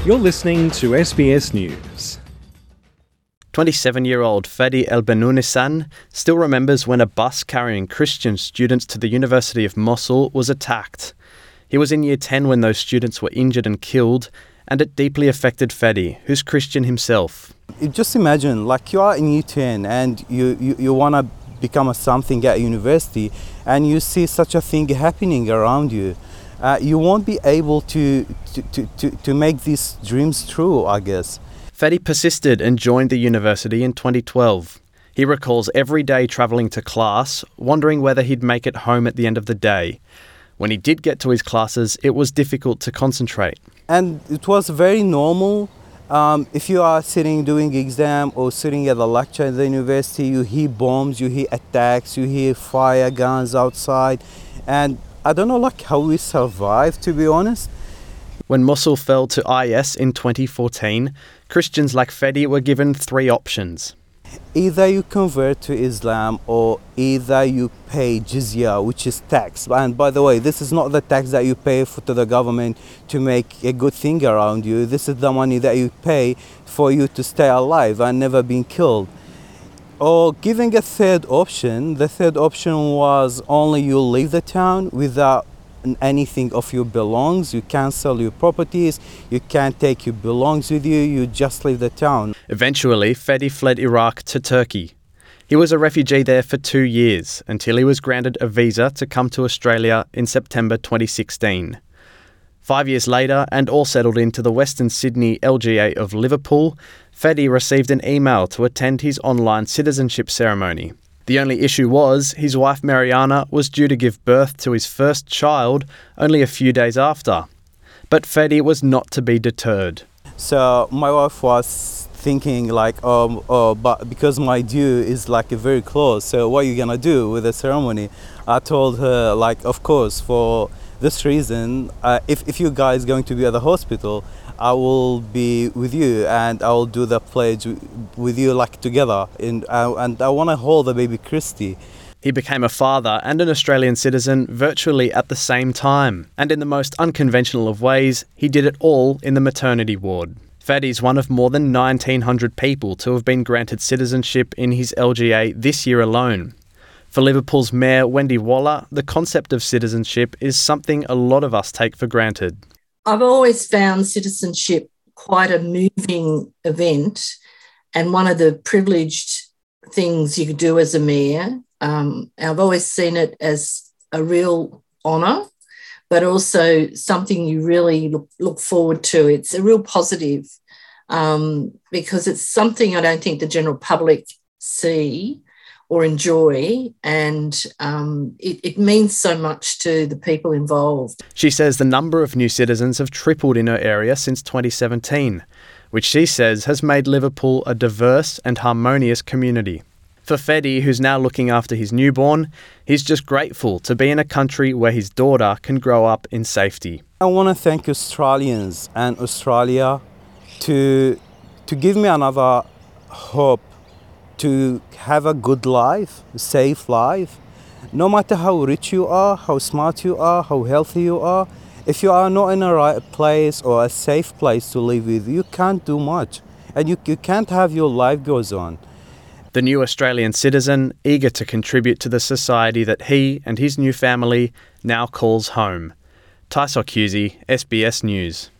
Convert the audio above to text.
You're listening to SBS News. 27-year-old Fadi El-Benounissan still remembers when a bus carrying Christian students to the University of Mosul was attacked. He was in Year 10 when those students were injured and killed, and it deeply affected Fadi, who's Christian himself. Just imagine, like you are in Year 10 and you want to become something at university, and you see such a thing happening around you. You won't be able to make these dreams true, I guess. Fadi persisted and joined the university in 2012. He recalls every day travelling to class, wondering whether he'd make it home at the end of the day. When he did get to his classes, it was difficult to concentrate. And it was very normal. If you are sitting doing exam or sitting at a lecture at the university, you hear bombs, you hear attacks, you hear fire guns outside. And I don't know how we survived, to be honest. When Mosul fell to IS in 2014, Christians like Fadi were given 3 options. Either you convert to Islam or either you pay jizya, which is tax. And by the way, this is not the tax that you pay to the government to make a good thing around you. This is the money that you pay for you to stay alive and never being killed. Or giving a third option. The third option was only you leave the town without anything of your belongings. You can't sell your properties, you can't take your belongings with you, you just leave the town. Eventually, Fadi fled Iraq to Turkey. He was a refugee there for 2 years until he was granted a visa to come to Australia in September 2016. 5 years later, and all settled into the Western Sydney LGA of Liverpool, Fadi received an email to attend his online citizenship ceremony. The only issue was his wife Mariana was due to give birth to his first child only a few days after. But Fadi was not to be deterred. So my wife was thinking but because my due is very close, so what are you gonna do with the ceremony? I told her of course, for this reason, if you guys going to be at the hospital, I will be with you and I will do the pledge with you together, and I want to hold the baby Christy. He became a father and an Australian citizen virtually at the same time, and in the most unconventional of ways, he did it all in the maternity ward. Fadi's one of more than 1,900 people to have been granted citizenship in his LGA this year alone. For Liverpool's Mayor Wendy Waller, the concept of citizenship is something a lot of us take for granted. I've always found citizenship quite a moving event, and one of the privileged things you could do as a mayor. I've always seen it as a real honour, but also something you really look forward to. It's a real positive because it's something I don't think the general public see or enjoy, and it means so much to the people involved. She says the number of new citizens have tripled in her area since 2017, which she says has made Liverpool a diverse and harmonious community. For Fadi, who's now looking after his newborn, he's just grateful to be in a country where his daughter can grow up in safety. I want to thank Australians and Australia to give me another hope to have a good life, a safe life. No matter how rich you are, how smart you are, how healthy you are, if you are not in a right place or a safe place to live with, you can't do much. And you can't have your life goes on. The new Australian citizen, eager to contribute to the society that he and his new family now calls home. Tysok Husey, SBS News.